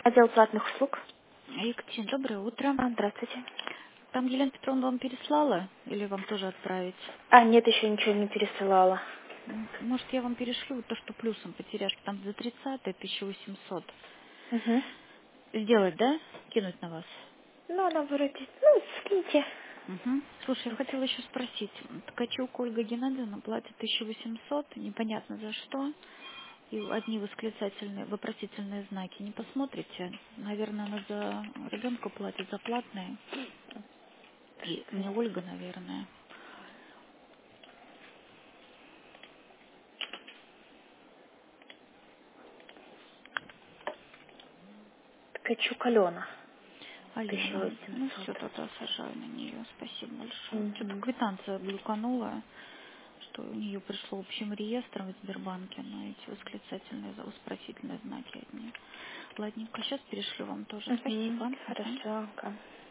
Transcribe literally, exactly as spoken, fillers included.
Отдел платных услуг. Екатерина, доброе утро. А, здравствуйте. Там Елена Петровна вам переслала или вам тоже отправить? А, нет, еще ничего не пересылала. М, Может, я вам перешлю вот то, что плюсом потеряшки, там за тридцатое тысяча восемьсот. Угу. Сделать, да? Кинуть на вас? Ну, она вроде... Ну, скиньте. Угу. Слушай, я хотела еще спросить. Ткачук Ольга Геннадьевна платит тысячу восемьсот, непонятно за что. И одни восклицательные, вопросительные знаки. Не посмотрите? Наверное, она за ребенка платит за платные. И не Ольга, наверное. Ткачук Алена. Тысяча Алена, ну восемьсот. все, тогда сажаю на нее. Спасибо большое. Что-то Угу. квитанция глюканула, что у нее пришло общим реестром в Сбербанке, но эти восклицательные, вопросительные знаки одни. Ладненько, сейчас перешлю вам тоже. Угу. Спасибо. Мгм. Хорошо. Ка.